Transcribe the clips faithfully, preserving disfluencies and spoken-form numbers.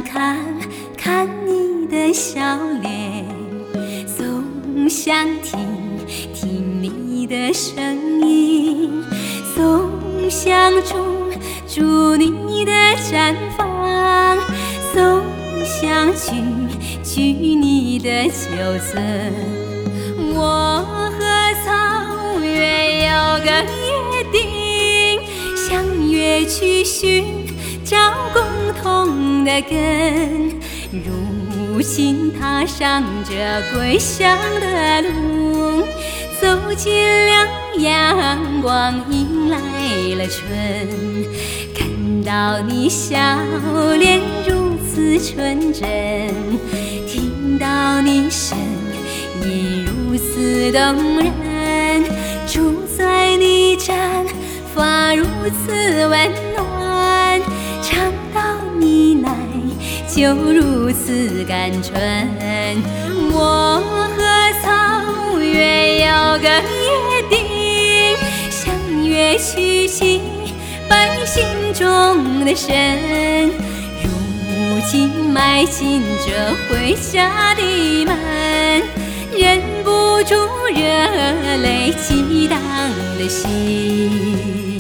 看看你的笑脸，总想听听你的声音，总想住住你的毡房，总想去去你的酒樽。我和草原有个约定，相约去寻找共同的根。如今踏上这归乡的路，走进了阳光，迎来了春。看到你笑脸如此纯真，听到你声音如此动人，住在你毡发如此温暖，唱到你奶就如此甘醇。我和草原有个约定，相约去祭拜心中的神。如今迈进这回家的门，忍不住热泪激荡的心。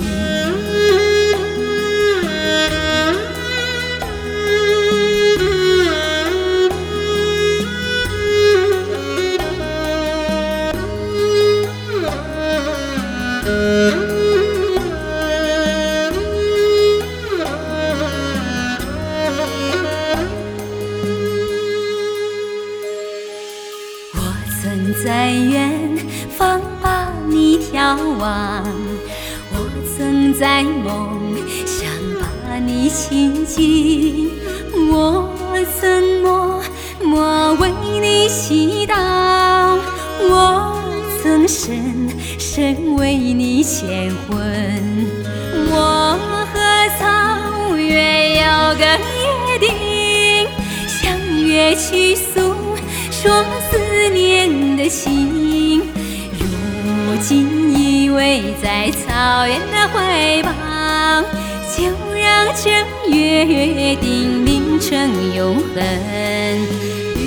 曾在远方把你眺望，我曾在梦想把你亲近，我曾默默为你祈祷，我曾深深为你牵魂。我和草原有个约定，相约去诉说思念的情，如今依偎在草原的怀抱，就让这约定凝成永恒。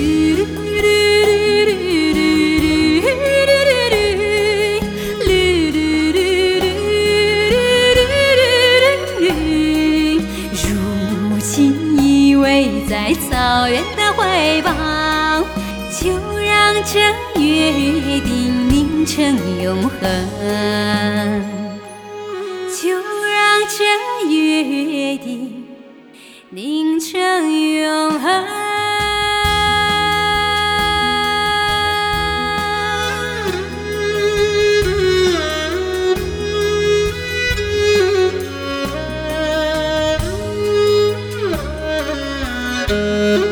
如今依偎在草原的怀抱，就让这约定凝成永恒，就让这约定凝成永恒。嗯。